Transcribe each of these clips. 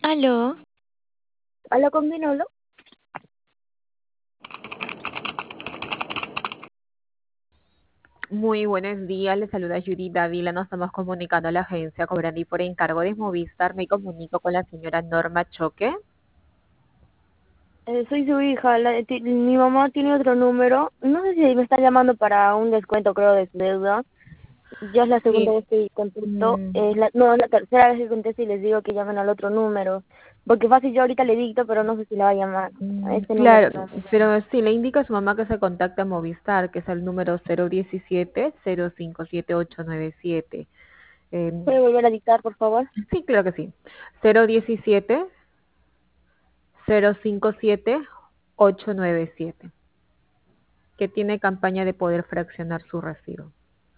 Aló, ¿Habla con quién hablo? Muy buenos días, le saluda Judy Dávila, nos estamos comunicando a la agencia Cobrandi por encargo de Movistar. Me comunico con la señora Norma Choque. Soy su hija. Mi mamá tiene otro número. No sé si me está llamando para un descuento, creo, de su deuda. Ya es la segunda Sí, vez que contesto. mm, No, es la tercera vez que contesto y les digo que llamen al otro número. Porque fácil, yo ahorita le dicto, pero no sé si la va a llamar. A este número claro, no me llama. pero sí, le indica a su mamá que se contacte a Movistar, que es el número 017-057-897. Eh, ¿Puede volver a dictar, por favor? sí, claro que sí. 017-057-897, que tiene campaña de poder fraccionar su recibo.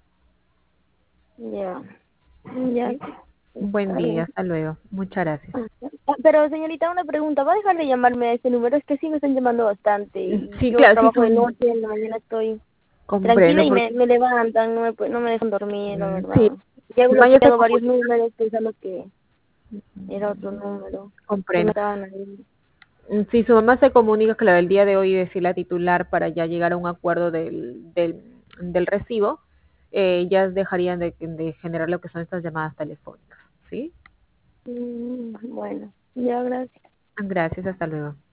Ya, ya. ¿Sí? Buen Está día, bien. hasta luego. Muchas gracias. Pero señorita, una pregunta. ¿Va a dejar de llamarme a este número? Es que sí me están llamando bastante. Y Sí, yo claro, sí, trabajo de noche, en la mañana estoy tranquila comprendo, y porque me levantan, no me dejan dormir, la sí, verdad. Ya he no, ya se bloqueado varios comunica, números pensando que era otro número, que me comprendo. estaban ahí. Si su mamá se comunica, claro, el día de hoy decirle a titular para ya llegar a un acuerdo del recibo, ya dejarían de generar lo que son estas llamadas telefónicas, ¿sí? Bueno, ya, gracias. Gracias, hasta luego.